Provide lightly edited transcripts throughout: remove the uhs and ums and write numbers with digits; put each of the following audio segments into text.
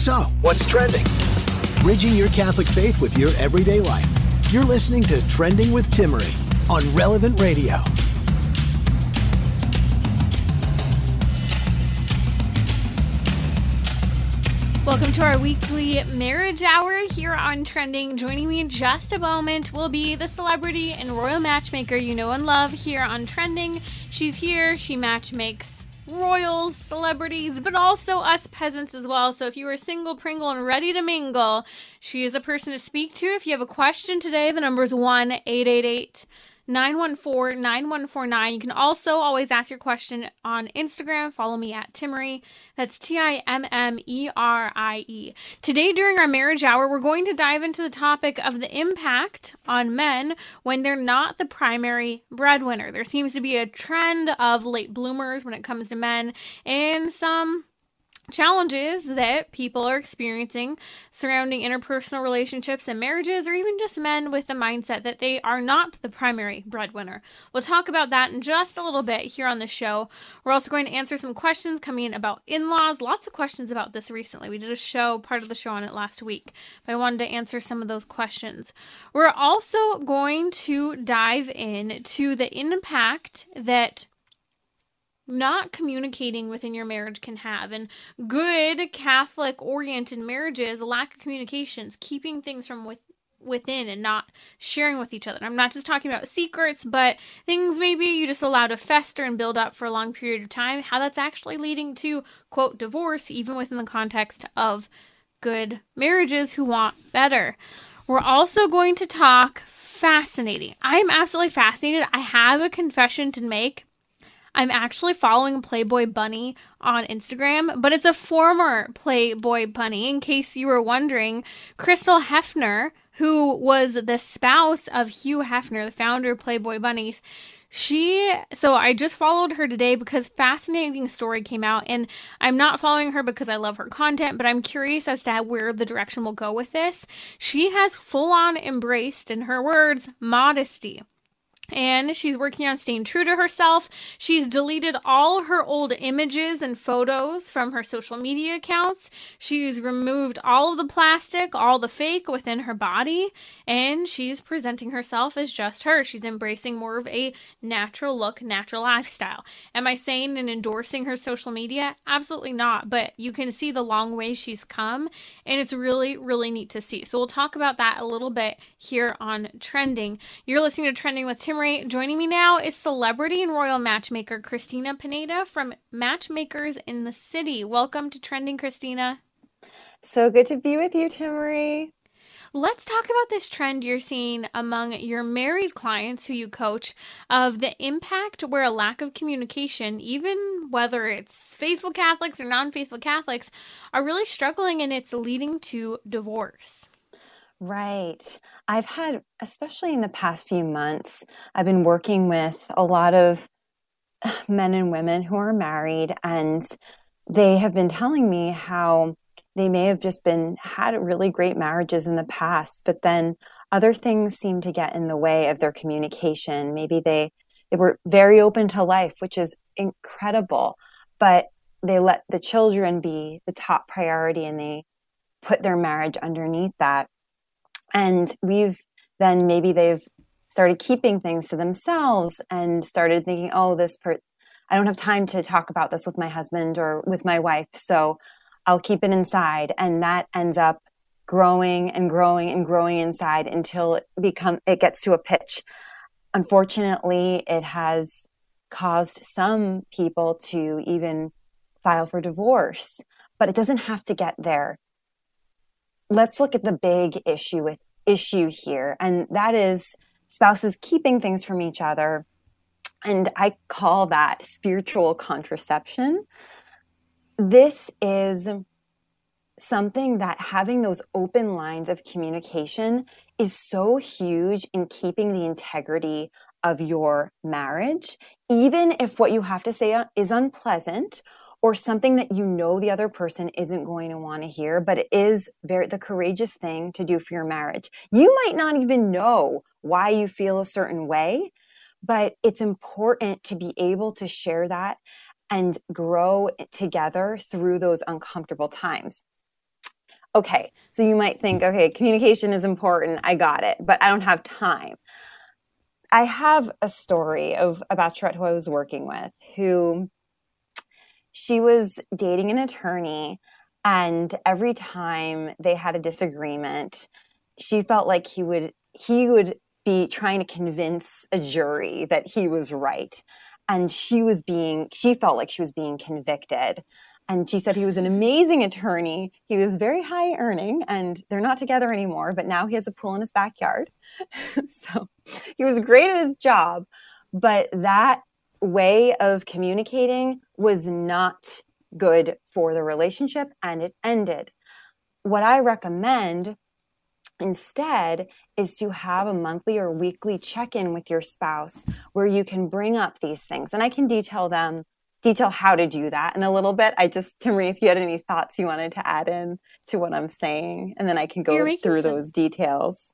So, what's trending? Bridging your Catholic faith with your everyday life. You're listening to Trending with Timmerie on Relevant Radio. Welcome to our weekly marriage hour here on Trending. Joining me in just a moment will be the celebrity and royal matchmaker you know and love here on Trending. She's here. She matchmakes royals, celebrities, but also us peasants as well. So if you are single, pringle, and ready to mingle, she is a person to speak to. If you have a question today, the number is 1-888-914-9149. You can also always ask your question on Instagram. Follow me at Timmerie. That's Timmerie. Today, during our marriage hour, we're going to dive into the topic of the impact on men when they're not the primary breadwinner. There seems to be a trend of late bloomers when it comes to men, and some challenges that people are experiencing surrounding interpersonal relationships and marriages, or even just men with the mindset that they are not the primary breadwinner. We'll talk about that in just a little bit here on the show. We're also going to answer some questions coming in about in-laws. Lots of questions about this recently. We did a show, part of the show on it last week, but I wanted to answer some of those questions. We're also going to dive into the impact that not communicating within your marriage can have. And good Catholic-oriented marriages, a lack of communications, keeping things from within and not sharing with each other. And I'm not just talking about secrets, but things maybe you just allow to fester and build up for a long period of time, how that's actually leading to, quote, divorce, even within the context of good marriages who want better. We're also going to talk fascinating. I'm absolutely fascinated. I have a confession to make. I'm actually following Playboy Bunny on Instagram, but it's a former Playboy Bunny. In case you were wondering, Crystal Hefner, who was the spouse of Hugh Hefner, the founder of Playboy Bunnies, so I just followed her today because fascinating story came out, and I'm not following her because I love her content, but I'm curious as to where the direction will go with this. She has full on embraced, in her words, modesty. And she's working on staying true to herself. She's deleted all her old images and photos from her social media accounts. She's removed all of the plastic, all the fake within her body. And she's presenting herself as just her. She's embracing more of a natural look, natural lifestyle. Am I saying and endorsing her social media? Absolutely not. But you can see the long way she's come. And it's really, really neat to see. So we'll talk about that a little bit here on Trending. You're listening to Trending with Timmerie. Joining me now is celebrity and royal matchmaker Christina Pineda from Matchmakers in the City. Welcome to Trending, Christina. So good to be with you, Timmerie. Let's talk about this trend you're seeing among your married clients who you coach of the impact where a lack of communication, even whether it's faithful Catholics or non-faithful Catholics, are really struggling, and it's leading to divorce. Right. I've had, especially in the past few months, I've been working with a lot of men and women who are married, and they have been telling me how they may have just had really great marriages in the past, but then other things seem to get in the way of their communication. Maybe they were very open to life, which is incredible, but they let the children be the top priority, and they put their marriage underneath that. And maybe they've started keeping things to themselves and started thinking, I don't have time to talk about this with my husband or with my wife, so I'll keep it inside. And that ends up growing and growing and growing inside until it gets to a pitch. Unfortunately, it has caused some people to even file for divorce, but it doesn't have to get there. Let's look at the big issue here, and that is spouses keeping things from each other. And I call that spiritual contraception. This is something that having those open lines of communication is so huge in keeping the integrity of your marriage, even if what you have to say is unpleasant or something that you know the other person isn't going to want to hear, but it is the courageous thing to do for your marriage. You might not even know why you feel a certain way, but it's important to be able to share that and grow together through those uncomfortable times. Okay, so you might think, okay, communication is important. I got it, but I don't have time. I have a story of a bachelorette who I was working with who she was dating an attorney, and every time they had a disagreement, she felt like he would be trying to convince a jury that he was right. And she felt like she was being convicted. And she said he was an amazing attorney. He was very high earning, and they're not together anymore, but now he has a pool in his backyard. So he was great at his job. But that way of communicating was not good for the relationship, and it ended. What I recommend instead is to have a monthly or weekly check-in with your spouse where you can bring up these things. And I can detail how to do that in a little bit. Timmerie, if you had any thoughts you wanted to add in to what I'm saying, and then I can go through those details.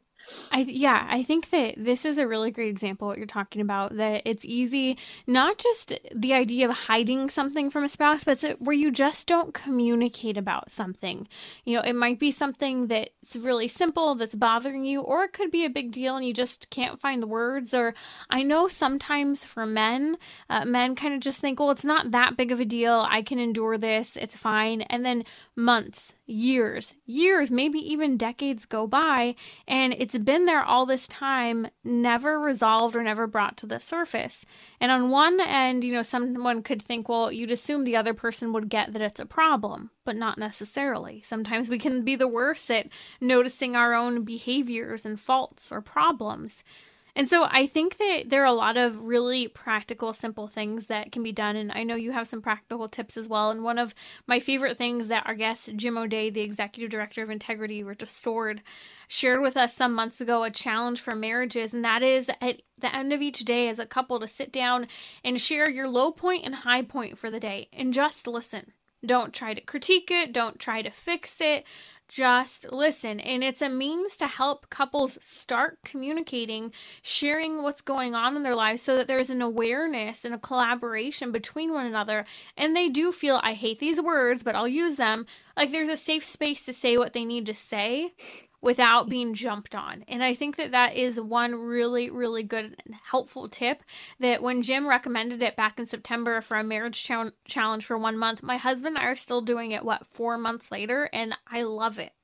I think that this is a really great example of what you're talking about, that it's easy, not just the idea of hiding something from a spouse, but it's where you just don't communicate about something. It might be something that's really simple that's bothering you, or it could be a big deal and you just can't find the words. Or I know sometimes for men kind of just think, well, it's not that big of a deal. I can endure this. It's fine. And then months, years, maybe even decades go by, and it's been there all this time, never resolved or never brought to the surface. And on one end, someone could think, well, you'd assume the other person would get that it's a problem, but not necessarily. Sometimes we can be the worst at noticing our own behaviors and faults or problems. And so I think that there are a lot of really practical, simple things that can be done. And I know you have some practical tips as well. And one of my favorite things that our guest, Jim O'Day, the Executive Director of Integrity Restored, shared with us some months ago, a challenge for marriages. And that is at the end of each day as a couple to sit down and share your low point and high point for the day and just listen. Don't try to critique it. Don't try to fix it. Just listen. And it's a means to help couples start communicating, sharing what's going on in their lives so that there's an awareness and a collaboration between one another. And they do feel, I hate these words, but I'll use them, like there's a safe space to say what they need to say without being jumped on. And I think that that is one really, really good and helpful tip, that when Jim recommended it back in September for a marriage challenge for 1 month, my husband and I are still doing it, 4 months later, and I love it.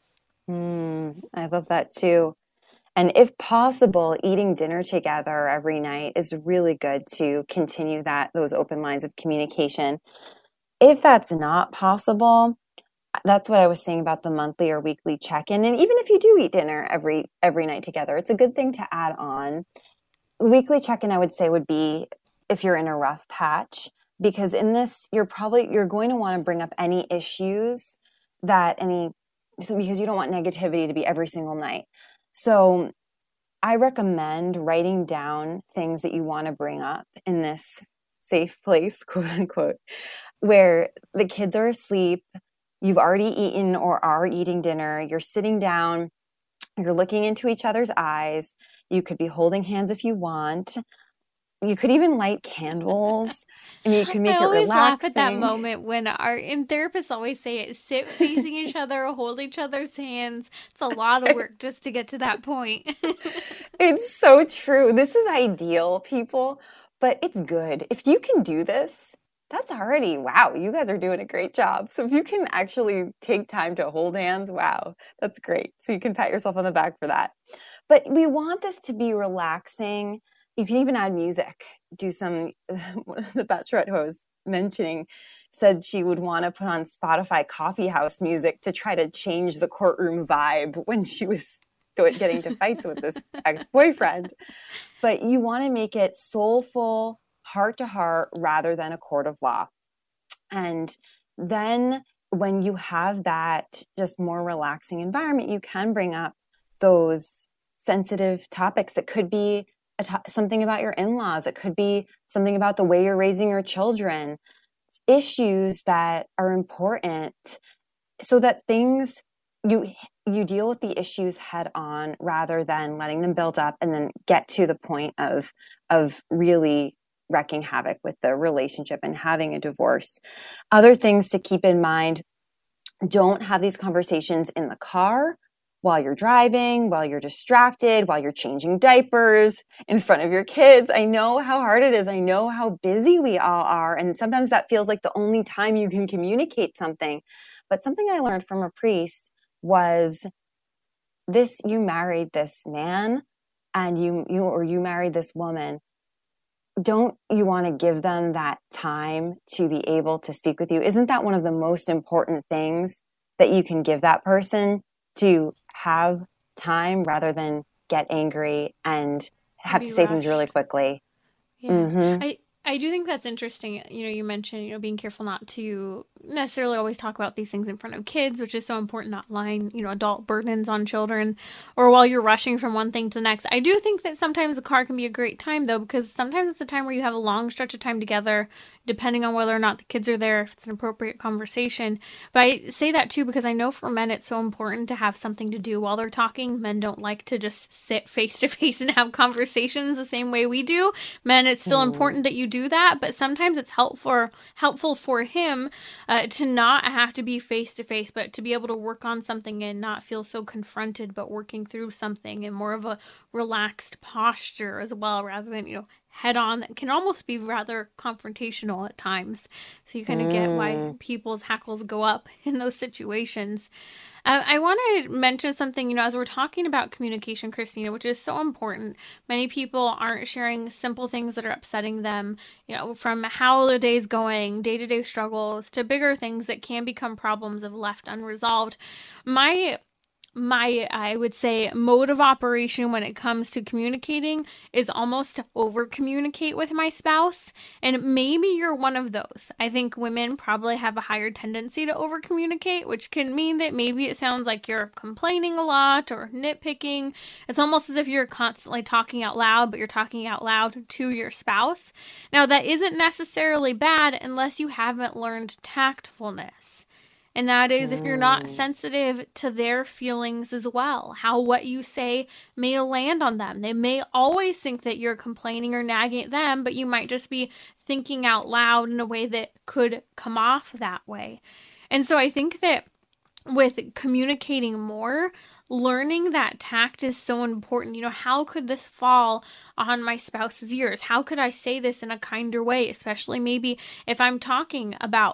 I love that too. And if possible, eating dinner together every night is really good to continue those open lines of communication. If that's not possible, that's what I was saying about the monthly or weekly check-in. And even if you do eat dinner every night together, it's a good thing to add on. The weekly check-in, I would say, would be if you're in a rough patch, because in this, you're going to want to bring up any issues because you don't want negativity to be every single night. So I recommend writing down things that you want to bring up in this safe place, quote unquote, where the kids are asleep, you've already eaten or are eating dinner, you're sitting down, you're looking into each other's eyes, you could be holding hands if you want. You could even light candles, and you can make it relaxing. I always laugh at that moment when therapists always say it, sit facing each other, hold each other's hands. It's a lot of work just to get to that point. It's so true. This is ideal, people, but it's good. If you can do this, that's already, wow, you guys are doing a great job. So if you can actually take time to hold hands, wow, that's great. So you can pat yourself on the back for that. But we want this to be relaxing. You can even add music. The bachelorette who I was mentioning said she would want to put on Spotify coffee house music to try to change the courtroom vibe when she was getting to fights with this ex-boyfriend. But you want to make it soulful, heart to heart, rather than a court of law. And then when you have that just more relaxing environment, you can bring up those sensitive topics. It could be something about your in-laws. It could be something about the way you're raising your children. Issues that are important, so that you deal with the issues head on rather than letting them build up and then get to the point of really wreaking havoc with the relationship and having a divorce. Other things to keep in mind Don't have these conversations in the car, while you're driving, while you're distracted, while you're changing diapers, in front of your kids. I know how hard it is. I know how busy we all are. And sometimes that feels like the only time you can communicate something. But something I learned from a priest was this: you married this man and you married this woman. Don't you want to give them that time to be able to speak with you? Isn't that one of the most important things that you can give that person, to have time rather than get angry and have to say things really quickly? Yeah. Mm-hmm. I do think that's interesting. You mentioned, being careful not to necessarily always talk about these things in front of kids, which is so important, not laying, adult burdens on children, or while you're rushing from one thing to the next. I do think that sometimes the car can be a great time, though, because sometimes it's a time where you have a long stretch of time together, depending on whether or not the kids are there, if it's an appropriate conversation. But I say that too because I know for men it's so important to have something to do while they're talking. Men don't like to just sit face to face and have conversations the same way we do. Men, it's still important that you do that, but sometimes it's helpful for him to not have to be face to face, but to be able to work on something and not feel so confronted, but working through something in more of a relaxed posture as well, rather than head on. That can almost be rather confrontational at times. So you kind of get why people's hackles go up in those situations. I want to mention something, as we're talking about communication, Christina, which is so important. Many people aren't sharing simple things that are upsetting them, from how the day's going, day-to-day struggles, to bigger things that can become problems if left unresolved. My I would say, mode of operation when it comes to communicating is almost to over communicate with my spouse. And maybe you're one of those. I think women probably have a higher tendency to over communicate, which can mean that maybe it sounds like you're complaining a lot or nitpicking. It's almost as if you're constantly talking out loud, but you're talking out loud to your spouse. Now, that isn't necessarily bad unless you haven't learned tactfulness. And that is if you're not sensitive to their feelings as well, how what you say may land on them. They may always think that you're complaining or nagging at them, but you might just be thinking out loud in a way that could come off that way. And so I think that with communicating more, learning that tact is so important. How could this fall on my spouse's ears? How could I say this in a kinder way, especially maybe if I'm talking about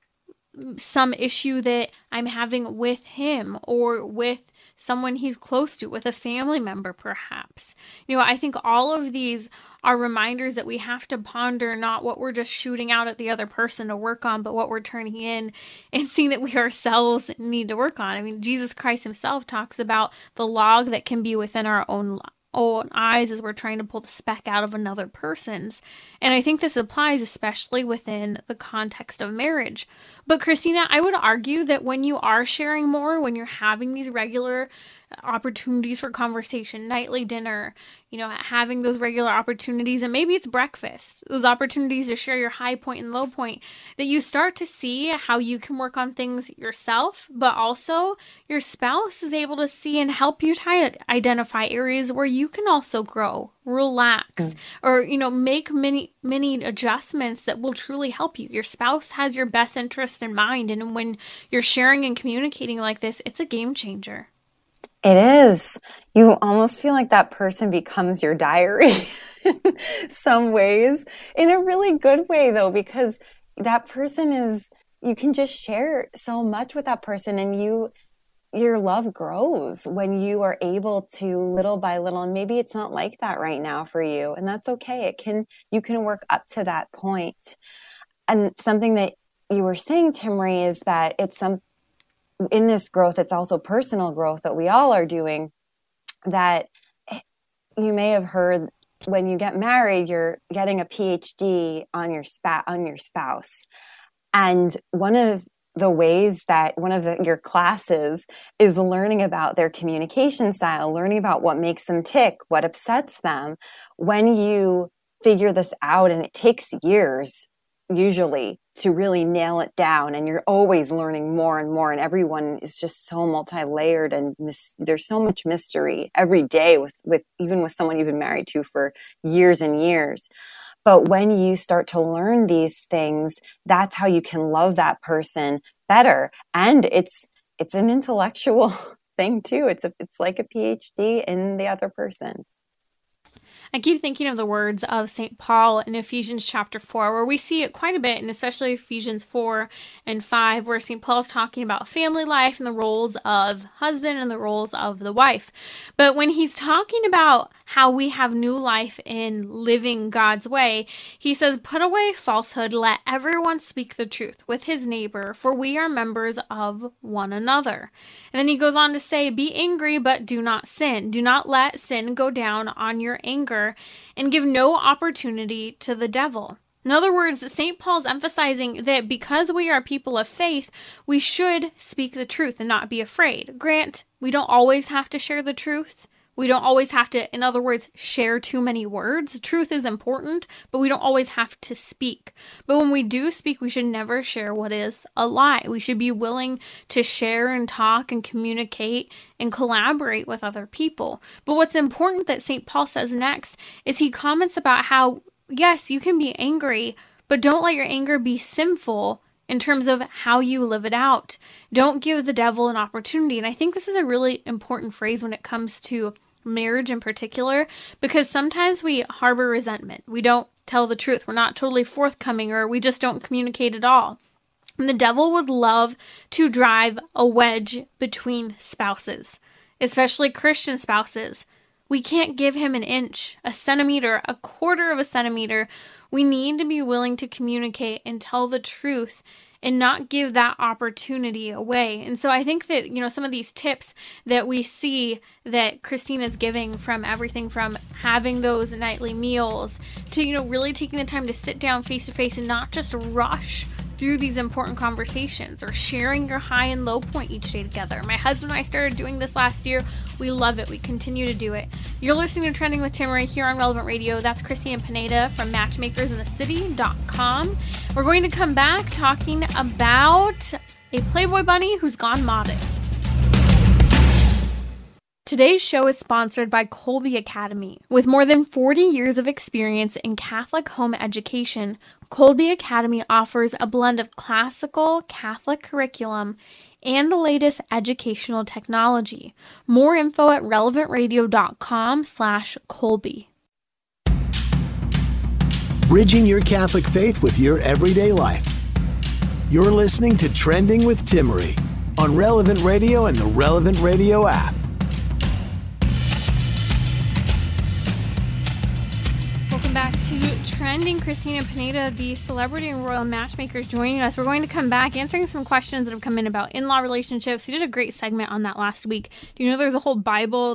some issue that I'm having with him or with someone he's close to, with a family member perhaps. I think all of these are reminders that we have to ponder not what we're just shooting out at the other person to work on, but what we're turning in and seeing that we ourselves need to work on. I mean, Jesus Christ himself talks about the log that can be within our own eyes as we're trying to pull the speck out of another person's. And I think this applies especially within the context of marriage. But Christina, I would argue that when you are sharing more, when you're having these regular opportunities for conversation, nightly dinner, having those regular opportunities, and maybe it's breakfast, those opportunities to share your high point and low point, that you start to see how you can work on things yourself, but also your spouse is able to see and help you identify areas where you can also grow, relax, or, make many adjustments that will truly help you. Your spouse has your best interest in mind. And when you're sharing and communicating like this, it's a game changer. It is. You almost feel like that person becomes your diary in some ways, in a really good way, though, because that person you can just share so much with that person, and your love grows when you are able to, little by little, and maybe it's not like that right now for you, and that's okay. You can work up to that point. And something that you were saying, Timmerie, is that in this growth, it's also personal growth that we all are doing, that you may have heard when you get married, you're getting a PhD on your spouse. And one of the ways that your classes is learning about their communication style, learning about what makes them tick, what upsets them. When you figure this out, and it takes years usually to really nail it down, and you're always learning more and more, and everyone is just so multi-layered, and there's so much mystery every day with even with someone you've been married to for years and years. But when you start to learn these things, that's how you can love that person better. And it's an intellectual thing too. It's like a PhD in the other person. I keep thinking of the words of St. Paul in Ephesians chapter 4, where we see it quite a bit, and especially Ephesians 4 and 5, where St. Paul is talking about family life and the roles of husband and the roles of the wife. But when he's talking about how we have new life in living God's way, he says, "Put away falsehood, let everyone speak the truth with his neighbor, for we are members of one another." And then he goes on to say, "Be angry, but do not sin. Do not let sin go down on your anger, and give no opportunity to the devil." In other words, St. Paul's emphasizing that because we are people of faith, we should speak the truth and not be afraid. Grant, we don't always have to share the truth. We don't always have to, in other words, share too many words. Truth is important, but we don't always have to speak. But when we do speak, we should never share what is a lie. We should be willing to share and talk and communicate and collaborate with other people. But what's important that St. Paul says next is he comments about how, yes, you can be angry, but don't let your anger be sinful in terms of how you live it out. Don't give the devil an opportunity. And I think this is a really important phrase when it comes to marriage in particular, because sometimes we harbor resentment. We don't tell the truth. We're not totally forthcoming, or we just don't communicate at all. And the devil would love to drive a wedge between spouses, especially Christian spouses. We can't give him an inch, a centimeter, a quarter of a centimeter. We need to be willing to communicate and tell the truth and not give that opportunity away. And so I think that, some of these tips that we see that Christina's giving, from everything from having those nightly meals to, really taking the time to sit down face to face and not just rush through these important conversations, or sharing your high and low point each day together. My husband and I started doing this last year. We love it. We continue to do it. You're listening to Trending with Timmerie here on Relevant Radio. That's Christina Pineda from matchmakersinthecity.com. We're going to come back talking about a Playboy bunny who's gone modest. Today's show is sponsored by Kolbe Academy. With more than 40 years of experience in Catholic home education, Kolbe Academy offers a blend of classical Catholic curriculum and the latest educational technology. More info at relevantradio.com/Kolbe. Bridging your Catholic faith with your everyday life. You're listening to Trending with Timmerie on Relevant Radio and the Relevant Radio app. Welcome back to Trending. Christina Pineda, the celebrity and royal matchmaker, is joining us. We're going to come back answering some questions that have come in about in-law relationships. We did a great segment on that last week. Do you know there's a whole Bible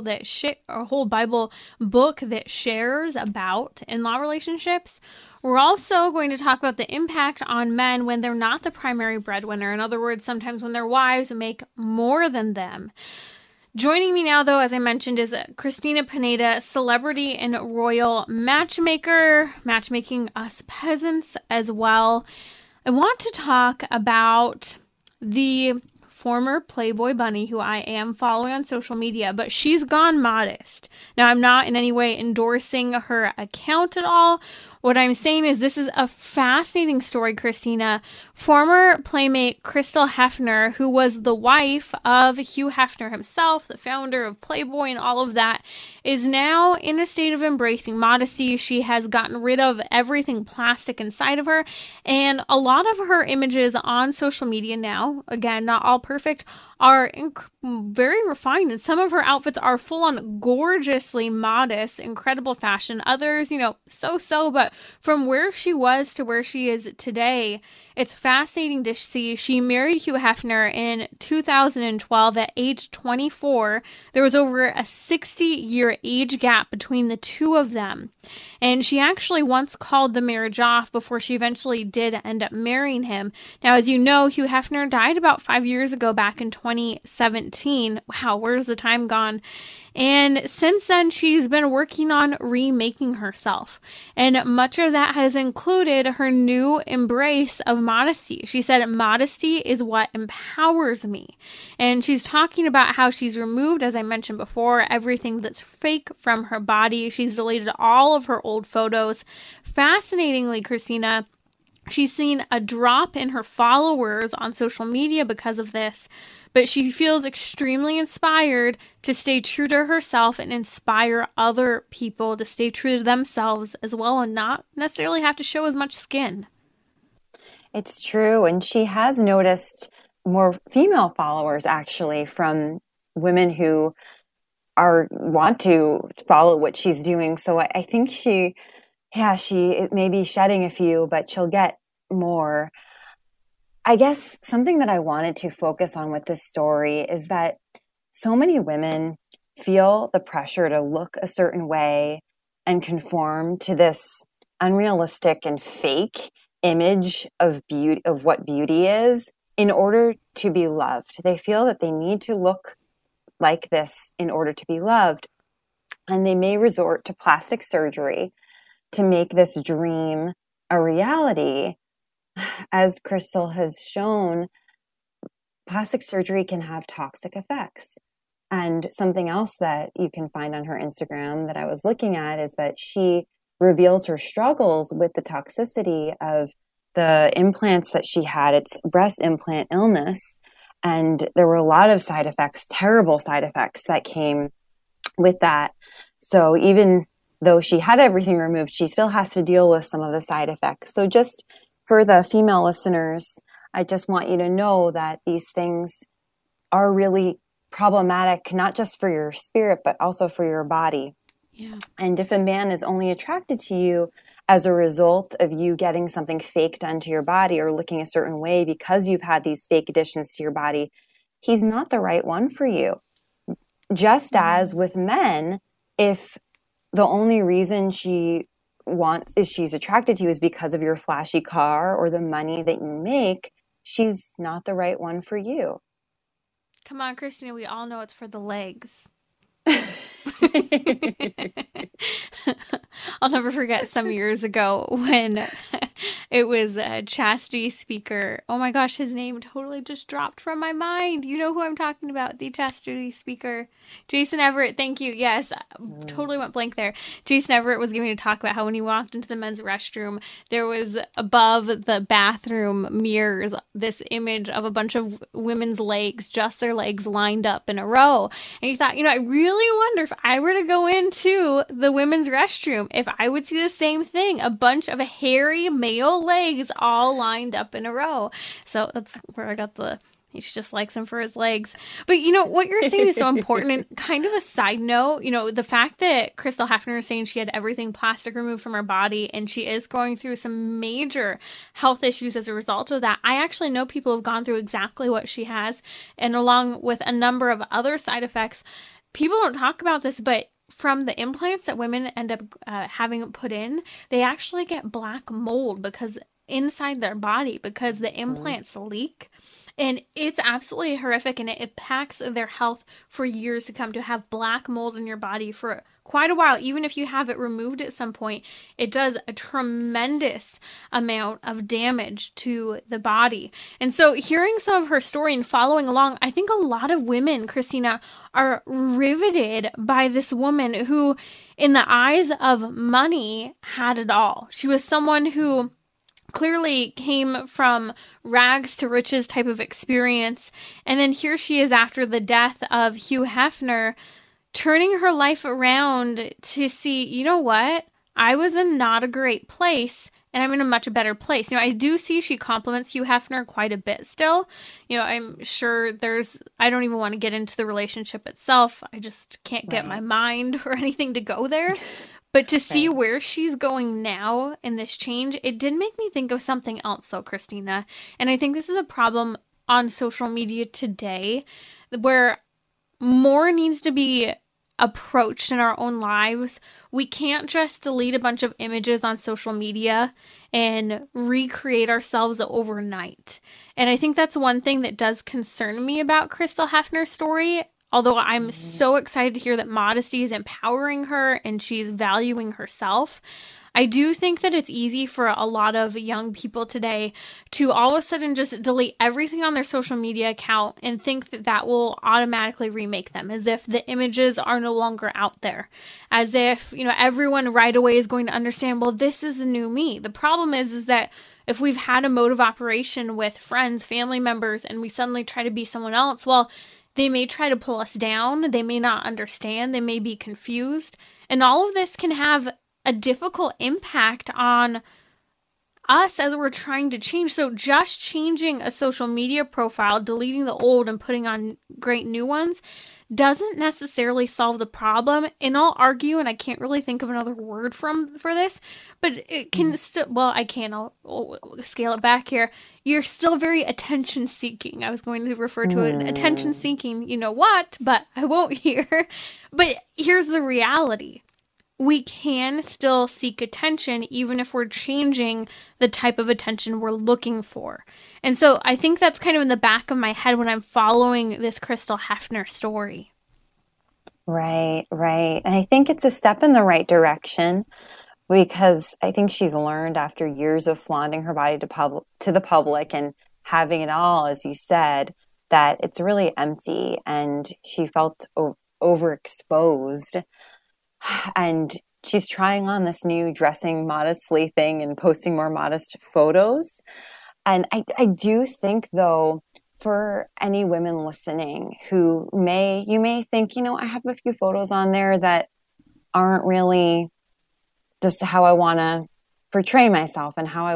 book that shares about in-law relationships? We're also going to talk about the impact on men when they're not the primary breadwinner. In other words, sometimes when their wives make more than them. Joining me now, though, as I mentioned, is Christina Pineda, celebrity and royal matchmaker, matchmaking us peasants as well. I want to talk about the former Playboy bunny who I am following on social media, but she's gone modest. Now, I'm not in any way endorsing her account at all. What I'm saying is this is a fascinating story, Christina. Former Playmate Crystal Hefner, who was the wife of Hugh Hefner himself, the founder of Playboy and all of that, is now in a state of embracing modesty. She has gotten rid of everything plastic inside of her, and a lot of her images on social media now, again, not all perfect, are very refined, and some of her outfits are full-on gorgeously modest, incredible fashion. Others, so-so, but from where she was to where she is today, it's fascinating to see. She married Hugh Hefner in 2012 at age 24. There was over a 60-year age gap between the two of them. And she actually once called the marriage off before she eventually did end up marrying him. Now, as you know, Hugh Hefner died about 5 years ago, back in 2017. Wow, where's the time gone? And since then, she's been working on remaking herself. And much of that has included her new embrace of modesty. She said, "Modesty is what empowers me." And she's talking about how she's removed, as I mentioned before, everything that's fake from her body. She's deleted all of her old photos. Fascinatingly, Christina, She's seen a drop in her followers on social media because of this, but she feels extremely inspired to stay true to herself and inspire other people to stay true to themselves as well and not necessarily have to show as much skin. It's true. And she has noticed more female followers actually from women who want to follow what she's doing. So I think she may be shedding a few, but she'll get more. I guess something that I wanted to focus on with this story is that so many women feel the pressure to look a certain way and conform to this unrealistic and fake image of beauty, of what beauty is, in order to be loved. They feel that they need to look like this in order to be loved. And they may resort to plastic surgery to make this dream a reality. As Crystal has shown, plastic surgery can have toxic effects. And something else that you can find on her Instagram that I was looking at is that she reveals her struggles with the toxicity of the implants that she had. It's breast implant illness. And there were a lot of side effects, terrible side effects that came with that. So even though she had everything removed, she still has to deal with some of the side effects. So just for the female listeners, I just want you to know that these things are really problematic, not just for your spirit, but also for your body. Yeah. And if a man is only attracted to you as a result of you getting something fake done to your body or looking a certain way because you've had these fake additions to your body, he's not the right one for you. Just as with men, if the only reason she's attracted to you is because of your flashy car or the money that you make, she's not the right one for you. Come on, Christina, we all know it's for the legs. I'll never forget some years ago when it was a chastity speaker. Oh my gosh, his name totally just dropped from my mind. You know who I'm talking about, the chastity speaker. Jason Everett, thank you. Yes, totally went blank there. Jason Everett was giving a talk about how when he walked into the men's restroom, there was above the bathroom mirrors this image of a bunch of women's legs, just their legs lined up in a row. And he thought, I really wonder if I were to go into the women's restroom, if I would see the same thing, a bunch of hairy male legs all lined up in a row. So that's where I got he just likes him for his legs. But what you're saying is so important. And kind of a side note, the fact that Crystal Hefner is saying she had everything plastic removed from her body and she is going through some major health issues as a result of that. I actually know people who have gone through exactly what she has, and along with a number of other side effects. People don't talk about this, but from the implants that women end up having put in, they actually get black mold because inside their body because the implants leak. And it's absolutely horrific, and it impacts their health for years to come. To have black mold in your body for quite a while, even if you have it removed at some point, it does a tremendous amount of damage to the body. And so hearing some of her story and following along, I think a lot of women, Christina, are riveted by this woman who, in the eyes of money, had it all. She was someone who clearly came from rags to riches type of experience. And then here she is after the death of Hugh Hefner, turning her life around to see, you know what? I was in not a great place and I'm in a much better place. I do see she compliments Hugh Hefner quite a bit still. I'm sure I don't even want to get into the relationship itself. I just can't get my mind or anything to go there. But to see where she's going now in this change, it did make me think of something else, though, Christina. And I think this is a problem on social media today, where more needs to be approached in our own lives. We can't just delete a bunch of images on social media and recreate ourselves overnight. And I think that's one thing that does concern me about Crystal Hefner's story. Although I'm so excited to hear that modesty is empowering her and she's valuing herself, I do think that it's easy for a lot of young people today to all of a sudden just delete everything on their social media account and think that that will automatically remake them, as if the images are no longer out there, as if, everyone right away is going to understand, well, this is the new me. The problem is that if we've had a mode of operation with friends, family members, and we suddenly try to be someone else, well, they may try to pull us down. They may not understand. They may be confused. And all of this can have a difficult impact on us as we're trying to change. So just changing a social media profile, deleting the old and putting on great new ones, doesn't necessarily solve the problem. And I'll argue, and I can't really think of another word for this, but it can still, well, I can, I'll scale it back here. You're still very attention seeking. I was going to refer to it attention seeking, you know what, but I won't here. But here's the reality. We can still seek attention even if we're changing the type of attention we're looking for. And so I think that's kind of in the back of my head when I'm following this Crystal Hefner story. Right, right. And I think it's a step in the right direction because I think she's learned after years of flaunting her body to the public and having it all, as you said, that it's really empty, and she felt overexposed. And she's trying on this new dressing modestly thing and posting more modest photos. And I do think, though, for any women listening who you may think, you know, I have a few photos on there that aren't really just how I want to portray myself and how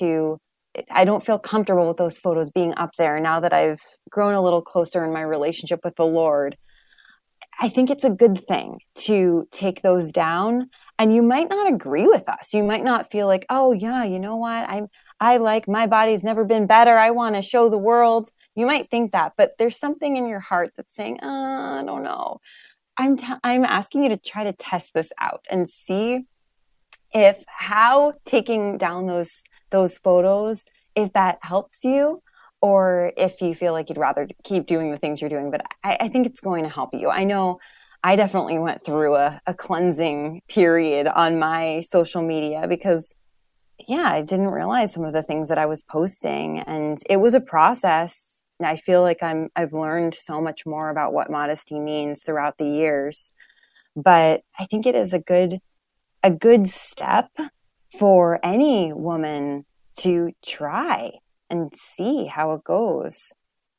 I don't feel comfortable with those photos being up there now that I've grown a little closer in my relationship with the Lord. I think it's a good thing to take those down, and you might not agree with us. You might not feel like, oh yeah, you know what? I like, my body's never been better. I want to show the world. You might think that, but there's something in your heart that's saying, I don't know. I'm asking you to try to test this out and see if how taking down those photos, if that helps you, or if you feel like you'd rather keep doing the things you're doing. But I think it's going to help you. I know I definitely went through a cleansing period on my social media because, yeah, I didn't realize some of the things that I was posting. And it was a process. I feel like I've learned so much more about what modesty means throughout the years. But I think it is a good step for any woman to try and see how it goes.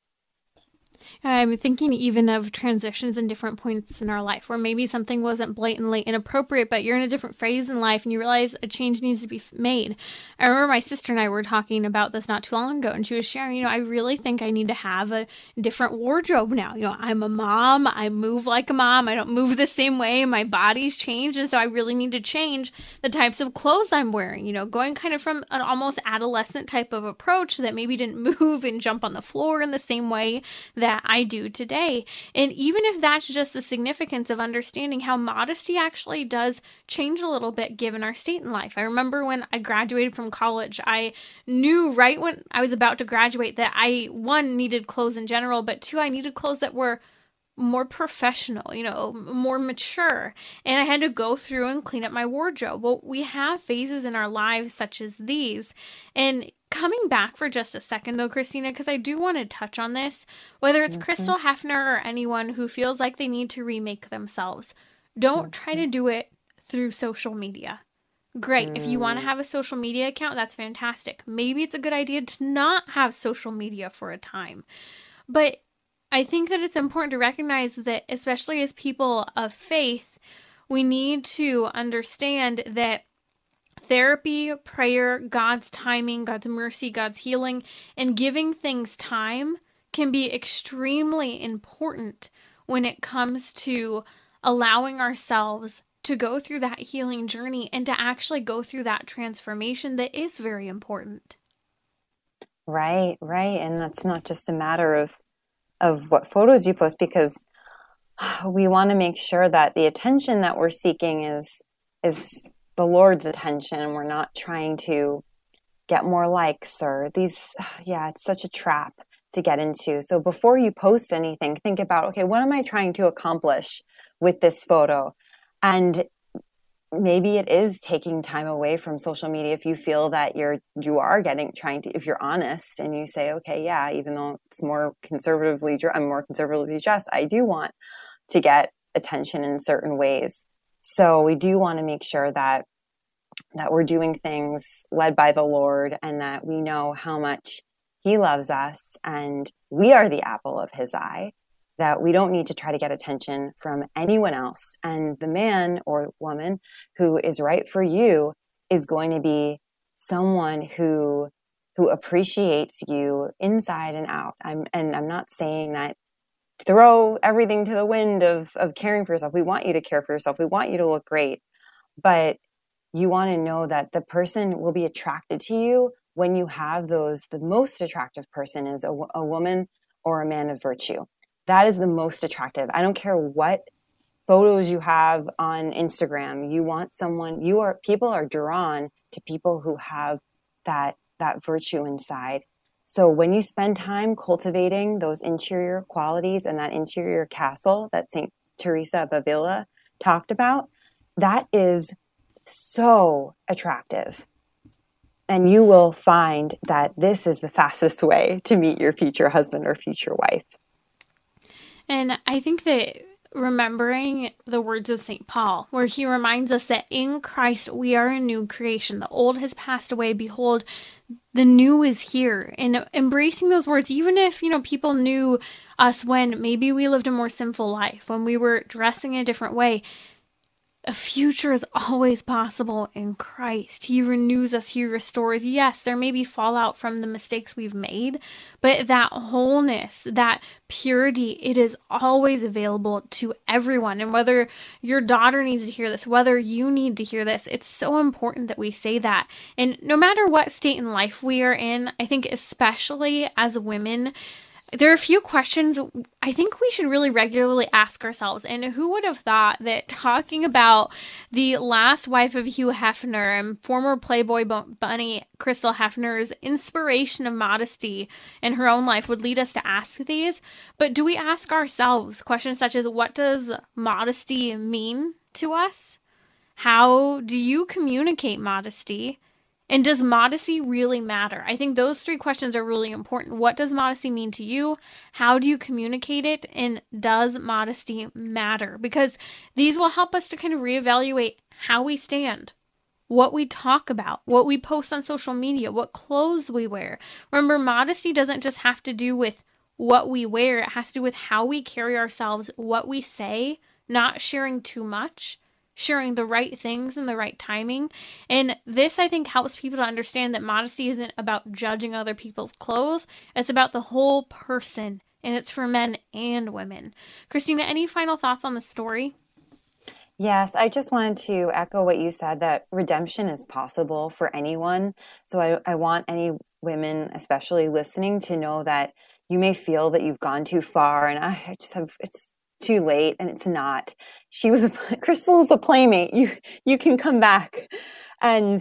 I'm thinking even of transitions in different points in our life where maybe something wasn't blatantly inappropriate, but you're in a different phase in life and you realize a change needs to be made. I remember my sister and I were talking about this not too long ago, and she was sharing, you know, I really think I need to have a different wardrobe now. You know, I'm a mom, I move like a mom, I don't move the same way, my body's changed, and so I really need to change the types of clothes I'm wearing, you know, going kind of from an almost adolescent type of approach that maybe didn't move and jump on the floor in the same way that I do today. And even if that's just the significance of understanding how modesty actually does change a little bit given our state in life. I remember when I graduated from college, I knew right when I was about to graduate that I, one, needed clothes in general, but two, I needed clothes that were more professional, you know, more mature. And I had to go through and clean up my wardrobe. Well, we have phases in our lives such as these. And coming back for just a second though, Christina, because I do want to touch on this, whether it's Crystal Hefner or anyone who feels like they need to remake themselves, don't try to do it through social media. Great. If you want to have a social media account, that's fantastic. Maybe it's a good idea to not have social media for a time. But I think that it's important to recognize that, especially as people of faith, we need to understand that therapy, prayer, God's timing, God's mercy, God's healing, and giving things time can be extremely important when it comes to allowing ourselves to go through that healing journey and to actually go through that transformation that is very important. Right, right. And that's not just a matter of what photos you post, because we want to make sure that the attention that we're seeking is the Lord's attention, and we're not trying to get more likes or these. Yeah, it's such a trap to get into. So before you post anything, think about, okay, what am I trying to accomplish with this photo? And maybe it is taking time away from social media if you feel that you are if you're honest and you say, okay, yeah, even though it's I'm more conservatively dressed, I do want to get attention in certain ways. So we do want to make sure that that we're doing things led by the Lord, and that we know how much He loves us and we are the apple of His eye, that we don't need to try to get attention from anyone else. And the man or woman who is right for you is going to be someone who appreciates you inside and out. I'm not saying that throw everything to the wind of caring for yourself. We want you to care for yourself. We want you to look great. But you want to know that the person will be attracted to you when you have those. The most attractive person is a woman or a man of virtue. That is the most attractive. I don't care what photos you have on Instagram. You want someone, people are drawn to people who have that virtue inside. So when you spend time cultivating those interior qualities and that interior castle that St. Teresa of Avila talked about, that is so attractive. And you will find that this is the fastest way to meet your future husband or future wife. And I think that remembering the words of St. Paul, where he reminds us that in Christ we are a new creation. The old has passed away. Behold, the new is here. And embracing those words, even if, people knew us when maybe we lived a more sinful life, when we were dressing in a different way, a future is always possible in Christ. He renews us. He restores. Yes, there may be fallout from the mistakes we've made, but that wholeness, that purity, it is always available to everyone. And whether your daughter needs to hear this, whether you need to hear this, it's so important that we say that. And no matter what state in life we are in, I think especially as women, there are a few questions I think we should really regularly ask ourselves. And who would have thought that talking about the last wife of Hugh Hefner and former Playboy bunny Crystal Hefner's inspiration of modesty in her own life would lead us to ask these? But do we ask ourselves questions such as, what does modesty mean to us? How do you communicate modesty? And does modesty really matter? I think those three questions are really important. What does modesty mean to you? How do you communicate it? And does modesty matter? Because these will help us to kind of reevaluate how we stand, what we talk about, what we post on social media, what clothes we wear. Remember, modesty doesn't just have to do with what we wear. It has to do with how we carry ourselves, what we say, not sharing too much, sharing the right things in the right timing. And this, I think, helps people to understand that modesty isn't about judging other people's clothes. It's about the whole person, and it's for men and women. Christina, any final thoughts on the story? Yes, I just wanted to echo what you said, that redemption is possible for anyone. So I want any women, especially listening, to know that you may feel that you've gone too far, and it's too late, and it's not. Crystal is a playmate. You can come back. And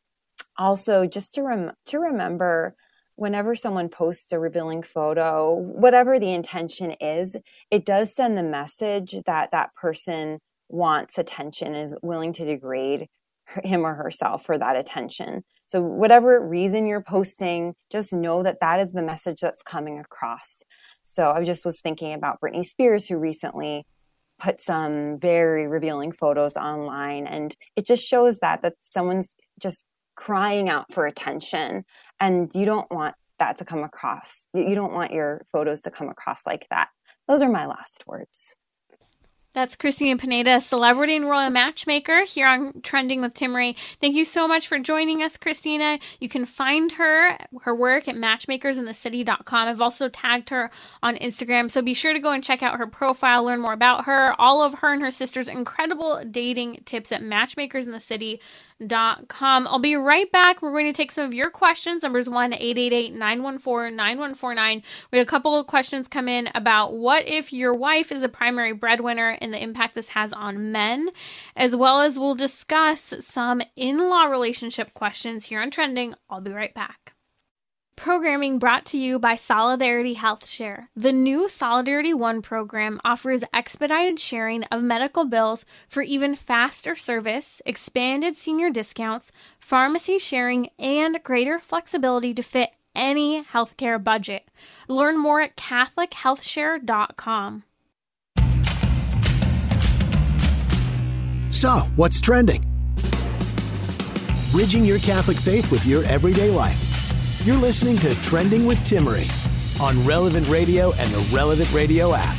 also just to remember, whenever someone posts a revealing photo, whatever the intention is, it does send the message that that person wants attention, is willing to degrade him or herself for that attention. So whatever reason you're posting, just know that that is the message that's coming across. So I just was thinking about Britney Spears, who recently put some very revealing photos online, and it just shows that someone's just crying out for attention, and you don't want that to come across. You don't want your photos to come across like that. Those are my last words. That's Christina Pineda, celebrity and royal matchmaker here on Trending with Timmerie. Thank you so much for joining us, Christina. You can find her work at matchmakersinthecity.com. I've also tagged her on Instagram, so be sure to go and check out her profile, learn more about her, all of her and her sister's incredible dating tips at matchmakersinthecity.com. I'll be right back. We're going to take some of your questions. Numbers 1-888-914-9149. We had a couple of questions come in about what if your wife is a primary breadwinner and the impact this has on men, as well as we'll discuss some in-law relationship questions here on Trending. I'll be right back. Programming brought to you by Solidarity Health Share. The new Solidarity One program offers expedited sharing of medical bills for even faster service, expanded senior discounts, pharmacy sharing, and greater flexibility to fit any healthcare budget. Learn more at CatholicHealthShare.com. So, what's trending? bridging your Catholic faith with your everyday life. You're listening to Trending with Timmerie on Relevant Radio and the Relevant Radio app.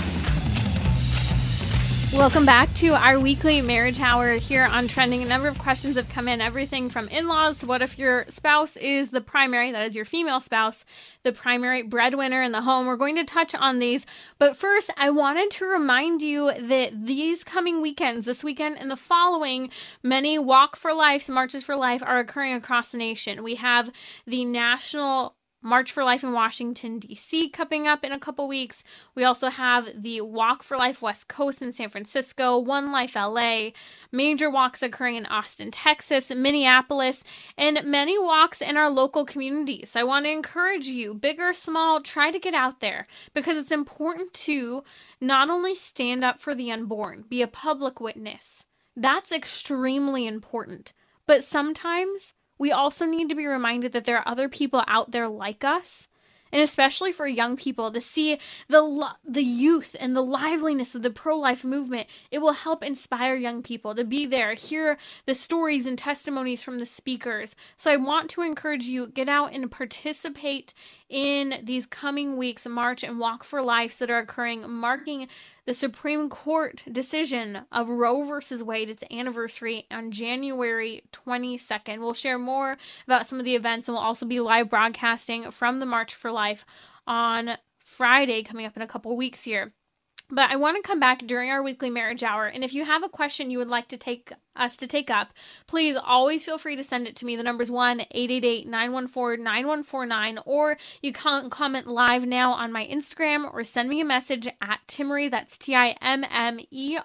Welcome back to our weekly marriage hour here on Trending. A number of questions have come in, everything from in-laws to what if your spouse is the primary, that is your female spouse, the primary breadwinner in the home. We're going to touch on these, but first I wanted to remind you that these coming weekends, this weekend and the following, many Walk for Life, Marches for Life are occurring across the nation. We have the National March for Life in Washington, D.C. coming up in a couple weeks. We also have the Walk for Life West Coast in San Francisco, One Life LA, major walks occurring in Austin, Texas, Minneapolis, and many walks in our local communities. So I want to encourage you, big or small, try to get out there because it's important to not only stand up for the unborn, be a public witness. That's extremely important. But sometimes we also need to be reminded that there are other people out there like us, and especially for young people, to see the youth and the liveliness of the pro-life movement. It will help inspire young people to be there, hear the stories and testimonies from the speakers. So I want to encourage you, get out and participate in these coming weeks, March and Walk for Lives that are occurring, marking the Supreme Court decision of Roe versus Wade, its anniversary on January 22nd. We'll share more about some of the events, and we'll also be live broadcasting from the March for Life on Friday, coming up in a couple weeks here. But I want to come back during our weekly marriage hour, and if you have a question you would like to take up, please always feel free to send it to me. The number's 1-888-914-9149, or you can comment live now on my Instagram or send me a message at Timmerie, that's Timmerie.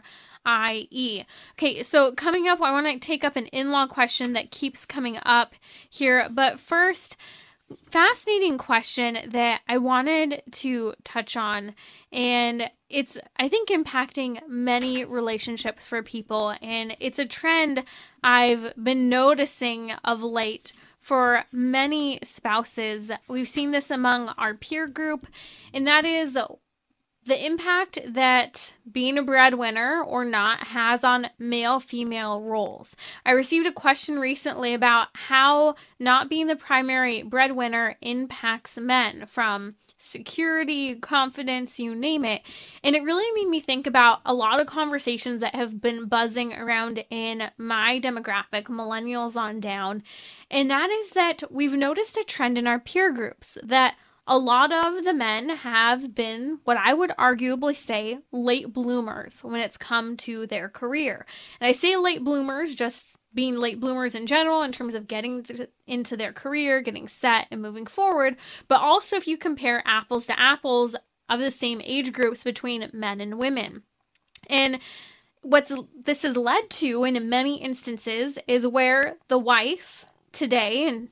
Okay, so coming up, I want to take up an in-law question that keeps coming up here, but first, fascinating question that I wanted to touch on, and it's, I think, impacting many relationships for people, and it's a trend I've been noticing of late for many spouses. We've seen this among our peer group, and that is the impact that being a breadwinner or not has on male-female roles. I received a question recently about how not being the primary breadwinner impacts men, from security, confidence, you name it. And it really made me think about a lot of conversations that have been buzzing around in my demographic, millennials on down. And that is that we've noticed a trend in our peer groups that a lot of the men have been, what I would arguably say, late bloomers when it's come to their career. And I say late bloomers, just being late bloomers in general in terms of getting into their career, getting set and moving forward. But also if you compare apples to apples of the same age groups between men and women. And what this has led to in many instances is where the wife today in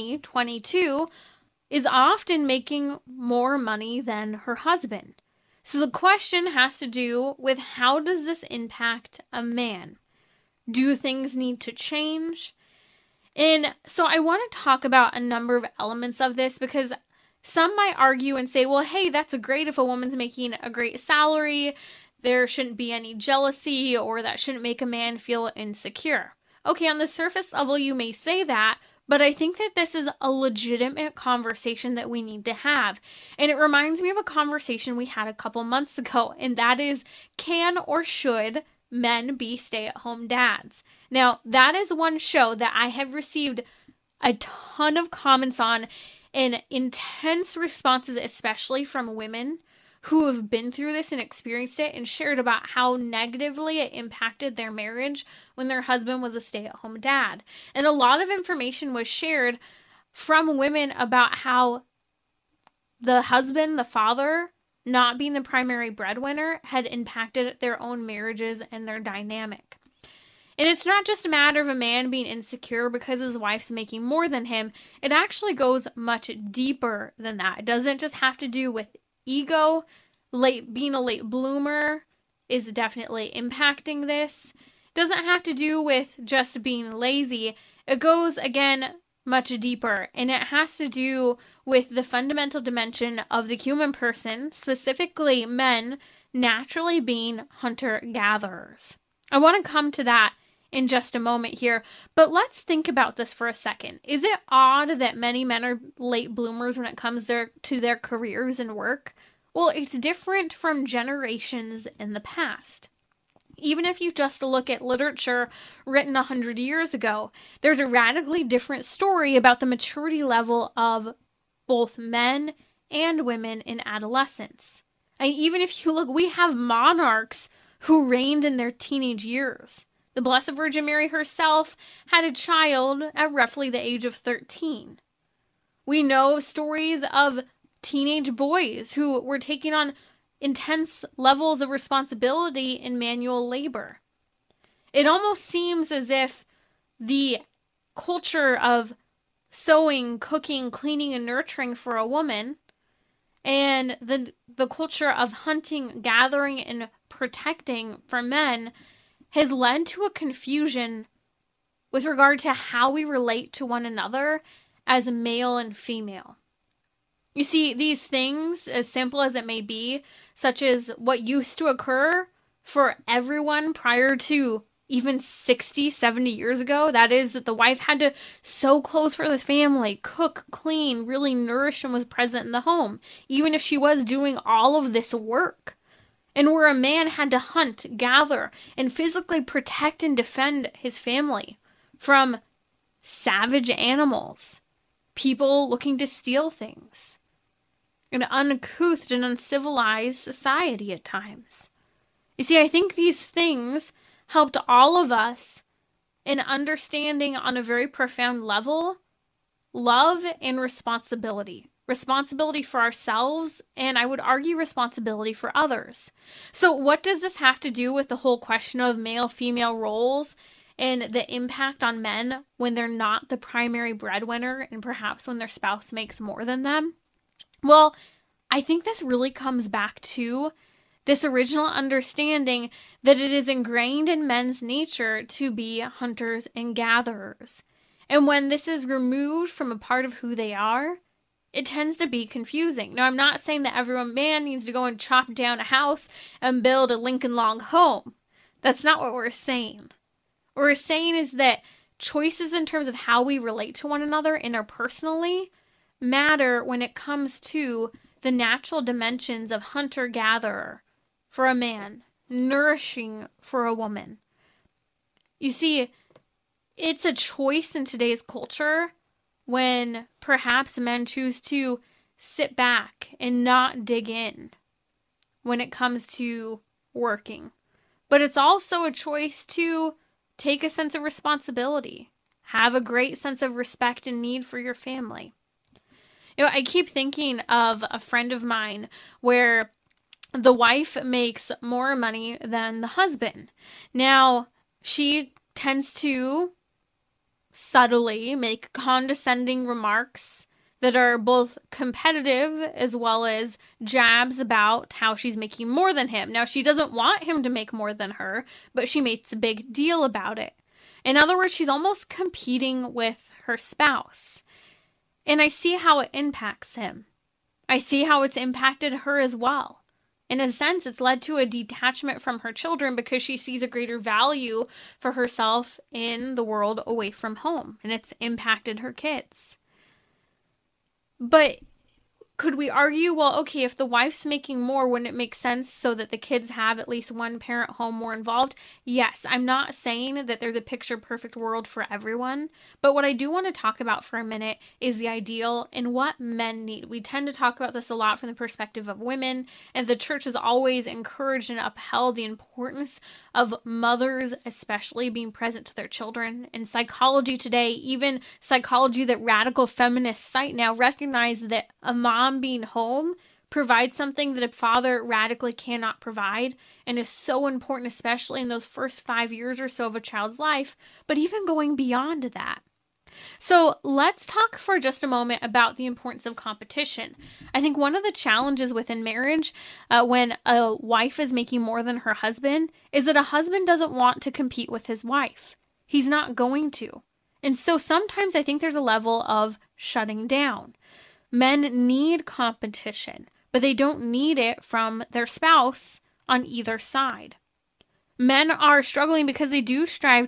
2022 is often making more money than her husband. So the question has to do with, how does this impact a man? Do things need to change? And so I want to talk about a number of elements of this, because some might argue and say, well, hey, that's great if a woman's making a great salary. There shouldn't be any jealousy, or that shouldn't make a man feel insecure. Okay, on the surface level, you may say that, but I think that this is a legitimate conversation that we need to have. And it reminds me of a conversation we had a couple months ago, and that is, can or should men be stay-at-home dads? Now, that is one show that I have received a ton of comments on and intense responses, especially from women who have been through this and experienced it and shared about how negatively it impacted their marriage when their husband was a stay-at-home dad. And a lot of information was shared from women about how the husband, the father, not being the primary breadwinner had impacted their own marriages and their dynamic. And it's not just a matter of a man being insecure because his wife's making more than him. It actually goes much deeper than that. It doesn't just have to do with ego. Being a late bloomer is definitely impacting this. It doesn't have to do with just being lazy. It goes, again, much deeper, and it has to do with the fundamental dimension of the human person, specifically men naturally being hunter-gatherers. I want to come to that in just a moment here. But let's think about this for a second. Is it odd that many men are late bloomers when it comes to their careers and work? Well, it's different from generations in the past. Even if you just look at literature written 100 years ago, there's a radically different story about the maturity level of both men and women in adolescence. And even if you look, we have monarchs who reigned in their teenage years. The Blessed Virgin Mary herself had a child at roughly the age of 13. We know stories of teenage boys who were taking on intense levels of responsibility in manual labor. It almost seems as if the culture of sewing, cooking, cleaning, and nurturing for a woman, and the culture of hunting, gathering, and protecting for men has led to a confusion with regard to how we relate to one another as male and female. You see, these things, as simple as it may be, such as what used to occur for everyone prior to even 60, 70 years ago, that is, that the wife had to sew clothes for the family, cook, clean, really nourish, and was present in the home, even if she was doing all of this work. And where a man had to hunt, gather, and physically protect and defend his family from savage animals, people looking to steal things, an uncouth and uncivilized society at times. You see, I think these things helped all of us in understanding on a very profound level love and responsibility. Responsibility for ourselves, and I would argue responsibility for others. So what does this have to do with the whole question of male-female roles and the impact on men when they're not the primary breadwinner and perhaps when their spouse makes more than them? Well, I think this really comes back to this original understanding that it is ingrained in men's nature to be hunters and gatherers. And when this is removed from a part of who they are, it tends to be confusing. Now, I'm not saying that every man needs to go and chop down a house and build a Lincoln Log home. That's not what we're saying. What we're saying is that choices in terms of how we relate to one another interpersonally matter when it comes to the natural dimensions of hunter-gatherer for a man, nourishing for a woman. You see, it's a choice in today's culture when perhaps men choose to sit back and not dig in when it comes to working. But it's also a choice to take a sense of responsibility, have a great sense of respect and need for your family. You know, I keep thinking of a friend of mine where the wife makes more money than the husband. Now, she tends to subtly make condescending remarks that are both competitive as well as jabs about how she's making more than him. Now, she doesn't want him to make more than her, but she makes a big deal about it. In other words, she's almost competing with her spouse. And I see how it impacts him. I see how it's impacted her as well. In a sense, it's led to a detachment from her children because she sees a greater value for herself in the world away from home. And it's impacted her kids. But could we argue, well, okay, if the wife's making more, wouldn't it make sense so that the kids have at least one parent home more involved? Yes, I'm not saying that there's a picture-perfect world for everyone, but what I do want to talk about for a minute is the ideal and what men need. We tend to talk about this a lot from the perspective of women, and the church has always encouraged and upheld the importance of mothers especially being present to their children. And psychology today, even psychology that radical feminists cite now, recognize that a mom being home provides something that a father radically cannot provide and is so important, especially in those first 5 years or so of a child's life, but even going beyond that. So let's talk for just a moment about the importance of competition. I think one of the challenges within marriage when a wife is making more than her husband is that a husband doesn't want to compete with his wife. He's not going to. And so sometimes I think there's a level of shutting down. Men need competition, but they don't need it from their spouse on either side. Men are struggling because they do strive to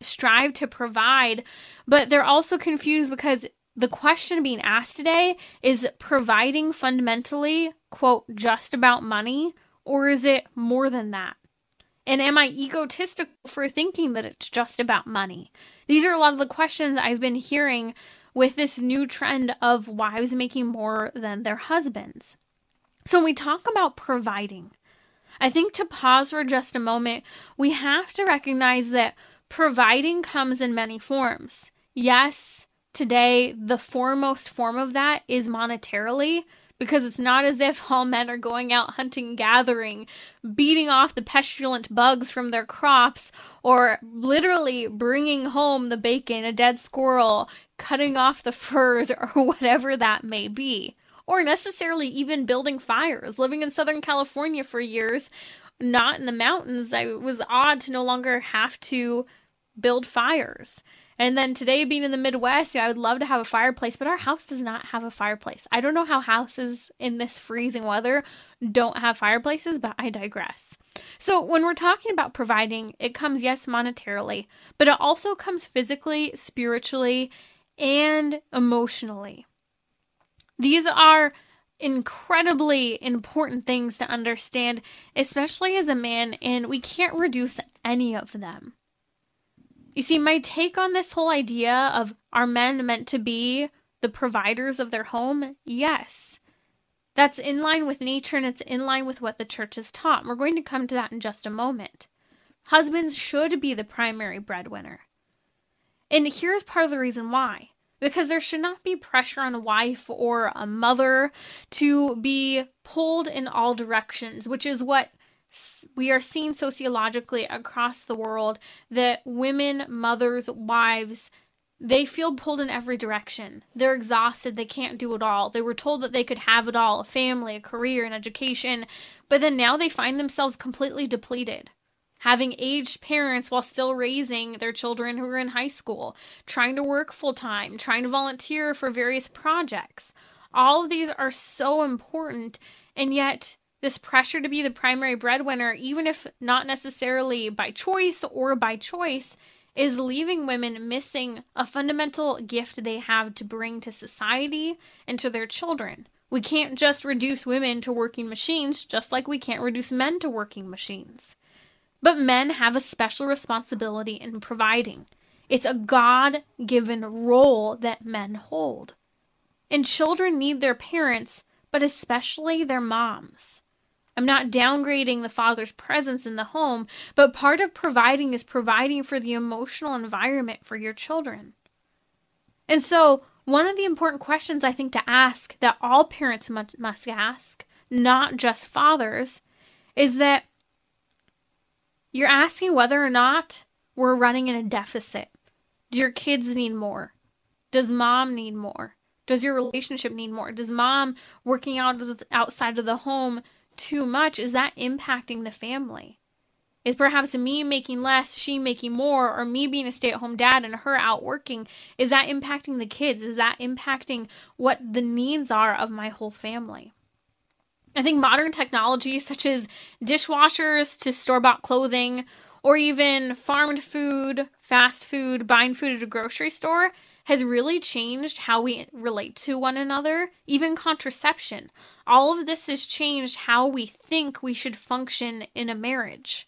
strive to provide, but they're also confused because the question being asked today is providing fundamentally, quote, just about money, or is it more than that? And am I egotistical for thinking that it's just about money? These are a lot of the questions I've been hearing with this new trend of wives making more than their husbands. So when we talk about providing, I think to pause for just a moment, we have to recognize that providing comes in many forms. Yes, today the foremost form of that is monetarily, because it's not as if all men are going out hunting, gathering, beating off the pestilent bugs from their crops, or literally bringing home the bacon, a dead squirrel, cutting off the furs, or whatever that may be. Or necessarily even building fires. Living in Southern California for years, not in the mountains, it was odd to no longer have to build fires. And then today, being in the Midwest, I would love to have a fireplace, but our house does not have a fireplace. I don't know how houses in this freezing weather don't have fireplaces, but I digress. So when we're talking about providing, it comes, yes, monetarily, but it also comes physically, spiritually, and emotionally. These are incredibly important things to understand, especially as a man, and we can't reduce any of them. You see, my take on this whole idea of are men meant to be the providers of their home? Yes. That's in line with nature and it's in line with what the church has taught. We're going to come to that in just a moment. Husbands should be the primary breadwinner. And here's part of the reason why. Because there should not be pressure on a wife or a mother to be pulled in all directions, which is what we are seeing sociologically across the world, that women, mothers, wives, they feel pulled in every direction. They're exhausted. They can't do it all. They were told that they could have it all, a family, a career, an education, but then now they find themselves completely depleted. Having aged parents while still raising their children who are in high school, trying to work full-time, trying to volunteer for various projects. All of these are so important, and yet this pressure to be the primary breadwinner, even if not necessarily by choice or by choice, is leaving women missing a fundamental gift they have to bring to society and to their children. We can't just reduce women to working machines, just like we can't reduce men to working machines. But men have a special responsibility in providing. It's a God-given role that men hold. And children need their parents, but especially their moms. I'm not downgrading the father's presence in the home, but part of providing is providing for the emotional environment for your children. And so, one of the important questions I think to ask, that all parents must ask, not just fathers, is that you're asking whether or not we're running in a deficit. Do your kids need more? Does mom need more? Does your relationship need more? Does mom working outside of the home too much? Is that impacting the family? Is perhaps me making less, she making more, or me being a stay-at-home dad and her out working, is that impacting the kids? Is that impacting what the needs are of my whole family? I think modern technology such as dishwashers to store-bought clothing, or even farmed food, fast food, buying food at a grocery store has really changed how we relate to one another, even contraception. All of this has changed how we think we should function in a marriage.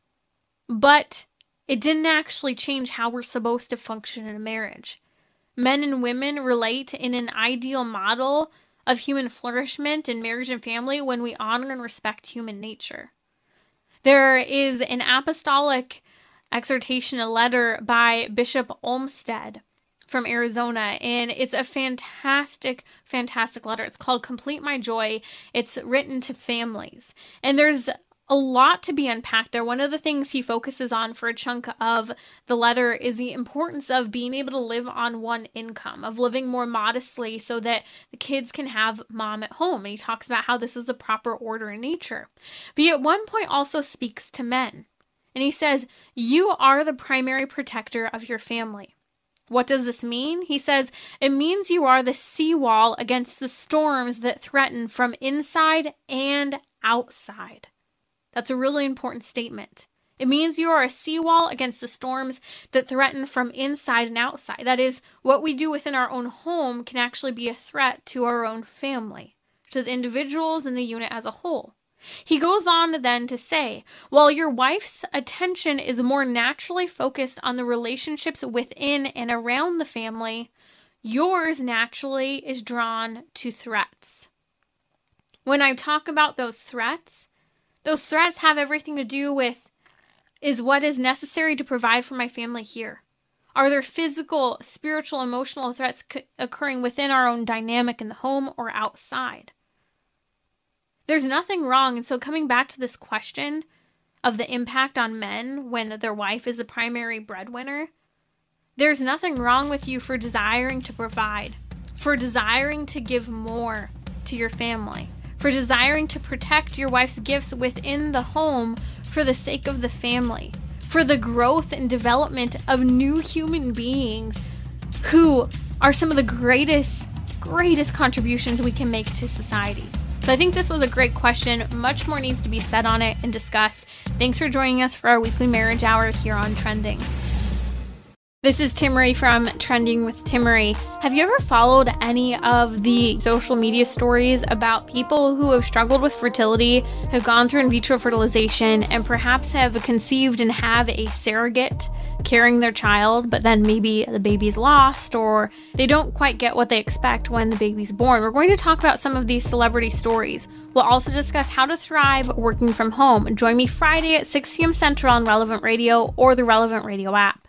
But it didn't actually change how we're supposed to function in a marriage. Men and women relate in an ideal model of human flourishment in marriage and family when we honor and respect human nature. There is an apostolic exhortation, a letter by Bishop Olmsted from Arizona, and it's a fantastic, fantastic letter. It's called Complete My Joy. It's written to families, and there's a lot to be unpacked there. One of the things he focuses on for a chunk of the letter is the importance of being able to live on one income, of living more modestly so that the kids can have mom at home. And he talks about how this is the proper order in nature. But he at one point also speaks to men. And he says, you are the primary protector of your family. What does this mean? He says, it means you are the seawall against the storms that threaten from inside and outside. That's a really important statement. It means you are a seawall against the storms that threaten from inside and outside. That is, what we do within our own home can actually be a threat to our own family, to the individuals and the unit as a whole. He goes on then to say, while your wife's attention is more naturally focused on the relationships within and around the family, yours naturally is drawn to threats. When I talk about those threats have everything to do with, is what is necessary to provide for my family here? Are there physical, spiritual, emotional threats occurring within our own dynamic in the home or outside? There's nothing wrong. And so coming back to this question of the impact on men when their wife is the primary breadwinner, there's nothing wrong with you for desiring to provide, for desiring to give more to your family, for desiring to protect your wife's gifts within the home for the sake of the family, for the growth and development of new human beings who are some of the greatest contributions we can make to society. So I think this was a great question. Much more needs to be said on it and discussed. Thanks for joining us for our weekly marriage hour here on Trending. This is Timmerie from Trending with Timmerie. Have you ever followed any of the social media stories about people who have struggled with fertility, have gone through in vitro fertilization, and perhaps have conceived and have a surrogate carrying their child, but then maybe the baby's lost or they don't quite get what they expect when the baby's born? We're going to talk about some of these celebrity stories. We'll also discuss how to thrive working from home. Join me Friday at 6 p.m. Central on Relevant Radio or the Relevant Radio app.